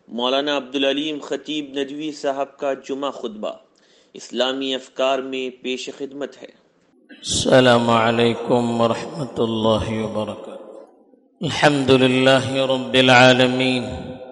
मौलाना अब्दुल अलीम खतीब नदवी साहब का जुमा खुतबा इस्लामी अफकार में पेश खिदमत है। अस्सलामु अलैकुम व रहमतुल्लाहि व बरकातुहू। अल्हम्दुलिल्लाहि रब्बिल आलमीन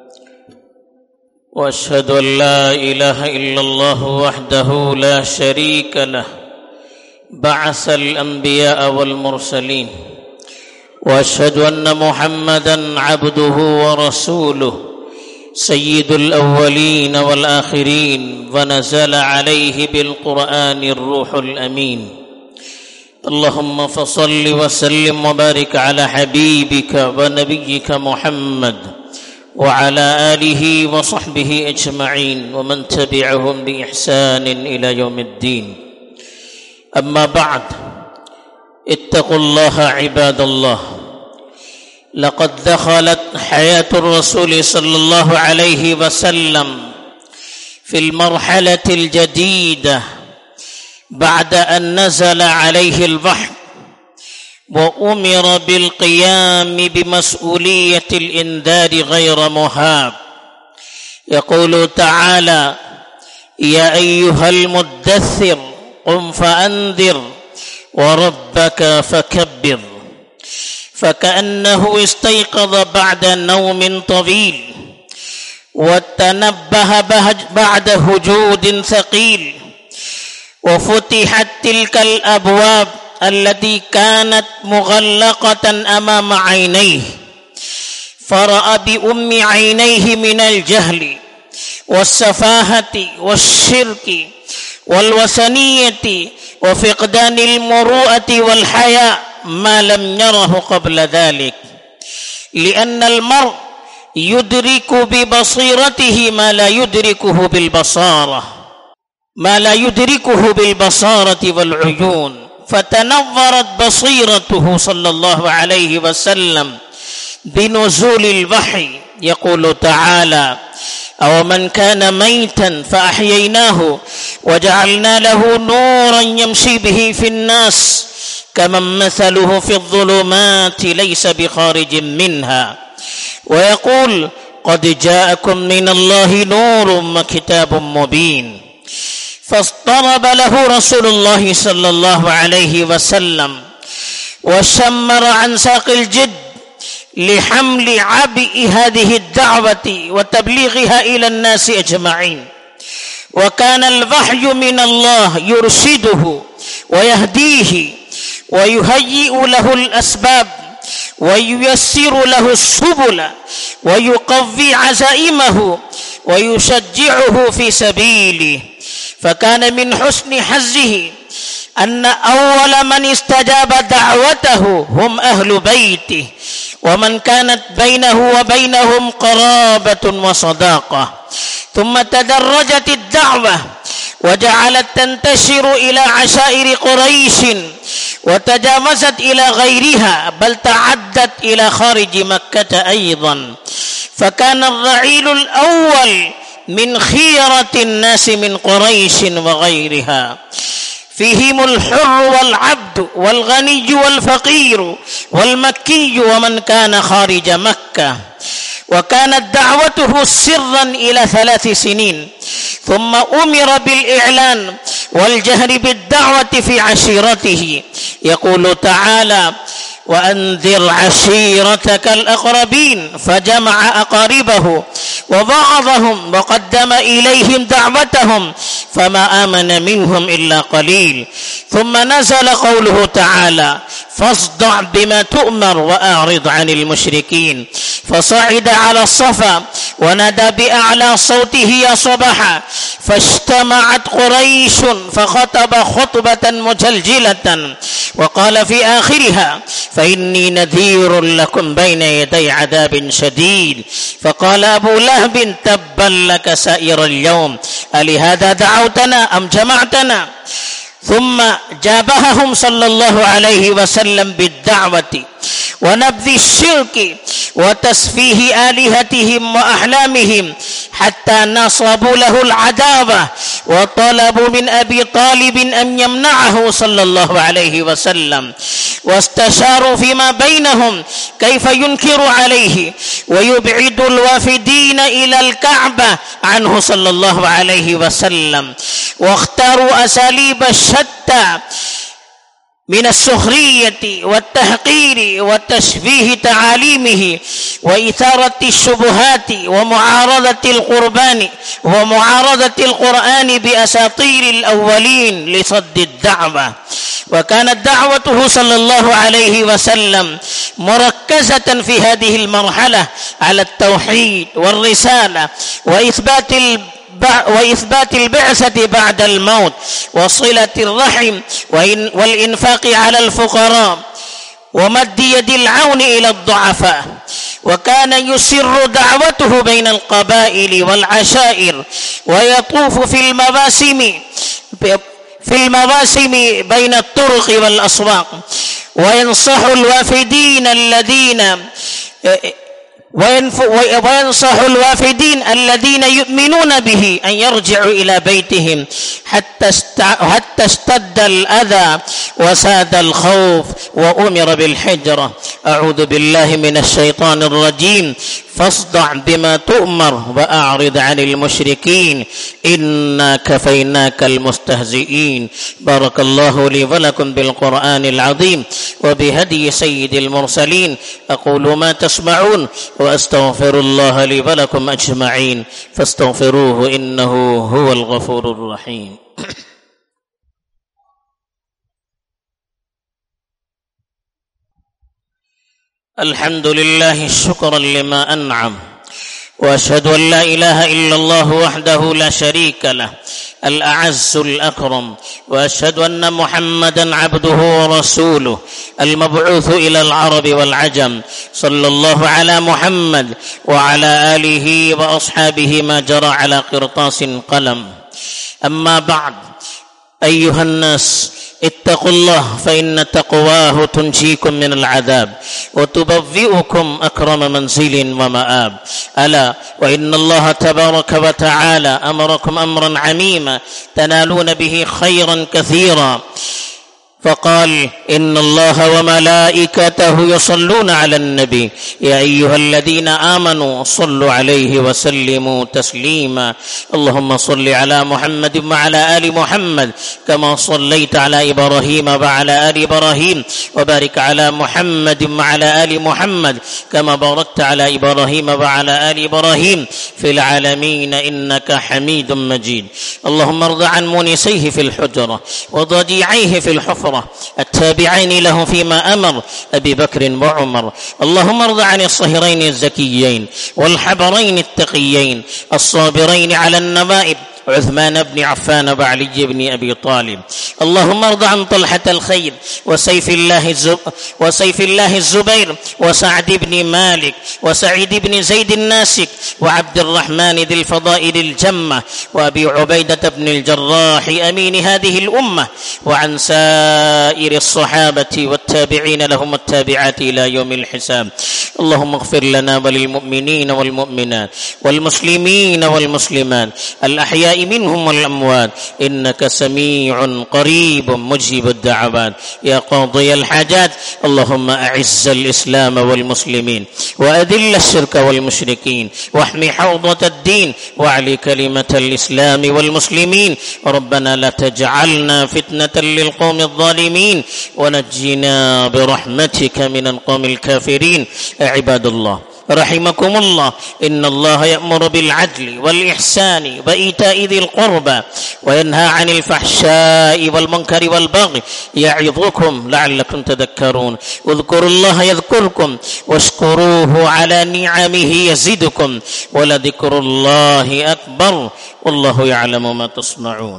व अशहदु अन ला इलाहा इल्लल्लाह वहदहू ला शरीका लह बअसल अंबिया वल मुरसलीन व अशहदु अन्न मुहम्मदन अब्दुहु व रसूलुहु सय्यिदुल अव्वलीन वल आखिरीन व नज़ल अलैहि बिल कुरआनिर रूहुल अमीन। अल्लाहुम्मा फसल्लि व सल्लिम व बारिक अला हबीबिका व नबिय्यिका मुहम्मद व अला आलिहि व सहबिहि अजमईन व मन तबिअहुम बि इहसानिन इला यौमिद्दीन। अम्मा बअद, इत्तक़ुल्लाह इबादल्लाह। लक़द दख़लत हयातुर रसूल सल्लल्लाहु अलैहि वसल्लम फ़िल मरहलतिल जदीदा بعد أن نزل عليه الوحي وأمر بالقيام بمسؤولية الإنذار غير مهاب. يقول تعالى: يا أيها المدثر قم فأنذر وربك فكبر. فكأنه استيقظ بعد نوم طويل وتنبه بعد هجود ثقيل، وفتحت تلك الأبواب التي كانت مغلقة أمام عينيه، فرأى بأم عينيه من الجهل والسفاهة والشرك والوثنية وفقدان المروءة والحياء ما لم يره قبل ذلك، لأن المرء يدرك ببصيرته ما لا يدركه بالبصارة والعيون. فتنورت بصيرته صلى الله عليه وسلم بنزول الوحي. يقول تعالى: أو من كان ميتا فأحييناه وجعلنا له نورا يمشي به في الناس كمن مثله في الظلمات ليس بخارج منها. ويقول: قد جاءكم من الله نور وكتاب مبين. فاضطرب له رسول الله صلى الله عليه وسلم وشمر عن ساق الجد لحمل عبء هذه الدعوة وتبليغها إلى الناس أجمعين. وكان الوحي من الله يرشده ويهديه ويهيئ له الأسباب وييسر له السبل ويقوي عزائمه ويشجعه في سبيله. فكان من حسن حظه أن أول من استجاب دعوته هم أهل بيته ومن كانت بينه وبينهم قرابة وصداقة. ثم تدرجت الدعوة وجعلت تنتشر إلى عشائر قريش وتجاوزت إلى غيرها، بل تعدت إلى خارج مكة أيضا. فكان الرعيل الأول من خيرة الناس من قريش وغيرها، فيهم الحر والعبد والغني والفقير والمكي ومن كان خارج مكة. وكانت دعوته سرا إلى 3 سنين، ثم أمر بالإعلان والجهر بالدعوة في عشيرته. يقول تعالى: وأنذر عشيرتك الأقربين. فجمع أقاربه ووعظهم وقدم إليهم دعوتهم فما آمن منهم إلا قليل. ثم نزل قوله تعالى: فاصدع بما تؤمر وأعرض عن المشركين. فصعد على الصفا ونادى بأعلى صوته: يا صباحا. فاجتمعت قريش فخطب خطبة مجلجلة وقال في آخرها: فإني نذير لكم بين يدي عذاب شديد. فقال أبو لهب: تبا لك سائر اليوم، ألهذا دعوتنا أم جمعتنا؟ ثم جابههم صلى الله عليه وسلم بالدعوة ونبذ الشرك وتسفيه آلهتهم وأحلامهم حتى نصبوا له العداوة وطلبوا من أبي طالب أن يمنعه صلى الله عليه وسلم. واستشاروا فيما بينهم كيف ينكر عليه ويبعد الوافدين إلى الكعبة عنه صلى الله عليه وسلم، واختاروا أساليب شتى من السخرية والتحقير وتشبيه تعاليمه وإثارة الشبهات ومعارضة القرآن بأساطير الأولين لصد الدعوة. وكانت دعوته صلى الله عليه وسلم مركزة في هذه المرحلة على التوحيد والرسالة وإثبات البعثة بعد الموت وصلة الرحم والإنفاق على الفقراء ومد يد العون إلى الضعفاء. وكان يسر دعوته بين القبائل والعشائر ويطوف في المواسم بين الطرق والأسواق وينصح الوافدين الذين يؤمنون به أن يرجعوا إلى بيتهم حتى اشتد الأذى وساد الخوف وأمر بالحجرة. أعوذ بالله من الشيطان الرجيم. فاصدع بما تؤمر وأعرض عن المشركين إنا كفيناك المستهزئين. بارك الله لي ولكم بالقرآن العظيم وبهدي سيد المرسلين. أقول ما تسمعون وأستغفر الله لي ولكم أجمعين فاستغفروه إنه هو الغفور الرحيم. الحمد لله شكرا لما أنعم، وأشهد أن لا إله إلا الله وحده لا شريك له الأعز الأكرم، وأشهد أن محمدا عبده ورسوله المبعوث إلى العرب والعجم. صلى الله على محمد وعلى آله وأصحابه ما جرى على قرطاس قلم. أما بعد، أيها الناس اتقوا الله فإن تقواه تنجيكم من العذاب وتبوئكم أكرم منزل ومآب. ألا وإن الله تبارك وتعالى أمركم أمرا عميما تنالون به خيرا كثيرا، فقال إن الله وملائكته يصلون على النبي يا أيها الذين آمنوا صلوا عليه وسلموا تسليما. اللهم صل على محمد وعلى آل محمد كما صليت على إبراهيم وعلى آل إبراهيم، وبارك على محمد وعلى آل محمد كما باركت على إبراهيم وعلى آل إبراهيم في العالمين إنك حميد مجيد. اللهم ارض عن مونسيه في الحجرة وضجيعيه في الحفرة التابعين له فيما أمر أبي بكر وعمر. اللهم ارض عن الصهرين الزكيين والحبرين التقيين الصابرين على النوائب عثمان بن عفان وعلي بن أبي طالب. اللهم ارض عن طلحة الخير وسيف الله الزبير وسعد بن مالك وسعيد بن زيد الناسك وعبد الرحمن ذي الفضائل الجمة وأبي عبيدة بن الجراح أمين هذه الأمة، وعن سائر الصحابة والتابعين لهم التابعات إلى يوم الحساب. اللهم اغفر لنا وللمؤمنين والمؤمنات والمسلمين والمسلمات الأحياء منهم والأموات إنك سميع قريب مجيب الدعوات يا قاضي الحاجات. اللهم أعز الإسلام والمسلمين وأذل الشرك والمشركين واحمي حوضة الدين واعلي كلمة الإسلام والمسلمين. ربنا لا تجعلنا فتنة للقوم الظالمين ونجنا برحمتك من القوم الكافرين. عباد الله رحمكم الله، إن الله يأمر بالعدل والإحسان وإيتاء ذي القربى وينهى عن الفحشاء والمنكر والبغي يعظكم لعلكم تذكرون. اذكروا الله يذكركم واشكروه على نعمه يزدكم ولذكر الله أكبر والله يعلم ما تصنعون.